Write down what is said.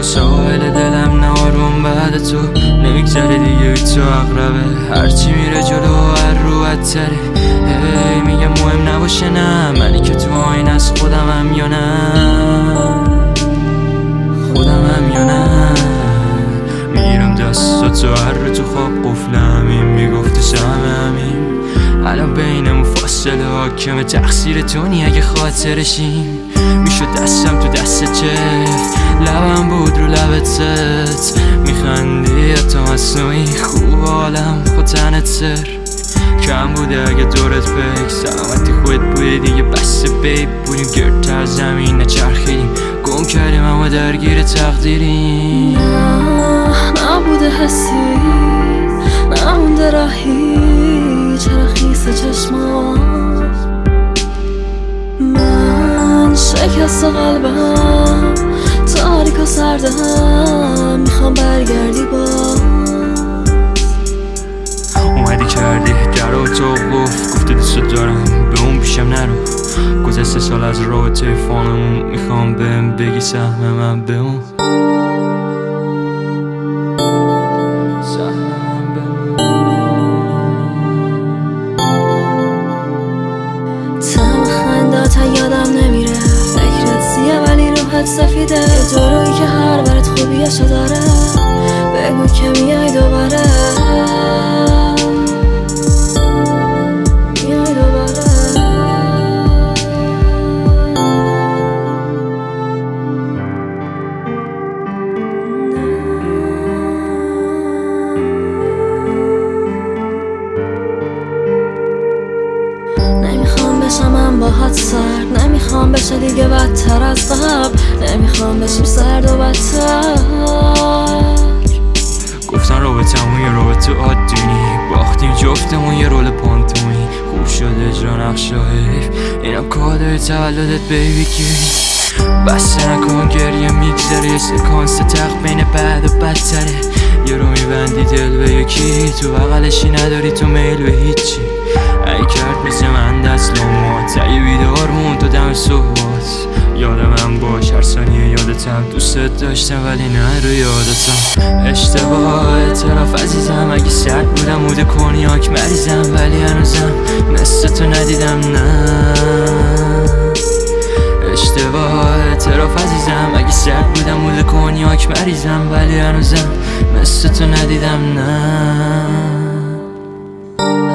تو ساحل دلم نه آروم بعد تو نمیگذره دیگه تو اقربه هرچی میره جلو هر رو بدتره میگم مهم نباشه نه منی که تو آین از خودمم یا نه خودمم یا نه میگیرم دستاتو هر رو تو خواب قفلمیم میگفتی سهممیم الان بینمون فاصله حاکمه تقصیر تو نی اگه خاطرشیم میشد دستم تو دست جفت لبم بود رو لبت ست میخندی تو مصنوعی خوب حالم خود تنت سر کم بوده اگه دورت بک سلامتی خودت بودی دیگه بسته بیب بودیم گردتر زمین نچرخیدیم گم کردیم اما درگیر تقدیریم نبوده حسی نمونده راهی چرا خیسه چشمام من شکست قلبم تاریک و سردم میخوام برگردی باز اومدی کردی در و تو گفته دوست دارم به اون پیشم نرو گذشته سال از رابطه فانمون میخوام بهم بگی سهم من به اون تم خنداتا یادم نمیره فکرت سیه ولی روحت سفیده یه جلویی که هر برات خوبیشو داره بگو که میای دوباره نمیخوام بشم من باهات سرد نمیخوام بشه دیگه بدتر از قبل نمیخوام بشیم سرد و بدتر گفتن رابطمون یه رابطه عادی نی باختیم جفتمون یه رول پانتومی خوب شد اجرا نقشه حیف اینم کادر تولدت بیبی کی بسته نکن گریه میگذره یه سکانس تق بین بعد و بدتره یه رو میبندی دل به یکی تو بغلشی نداری تو میل به هیچی ای کرد مثل من دست لومات ای بیدار مون تو دم صحبات یاد من باش هر ثانیه یادتم دوستت داشتم ولی نه رو یادتم اشتباه اعتراف عزیزم اگه سرد بودم موده کنیاک مریضم ولی هنوزم مثل تو ندیدم نه اشتباه اعتراف عزیزم اگه سرد بودم موده کنیاک مریضم ولی هنوزم مثل تو ندیدم نه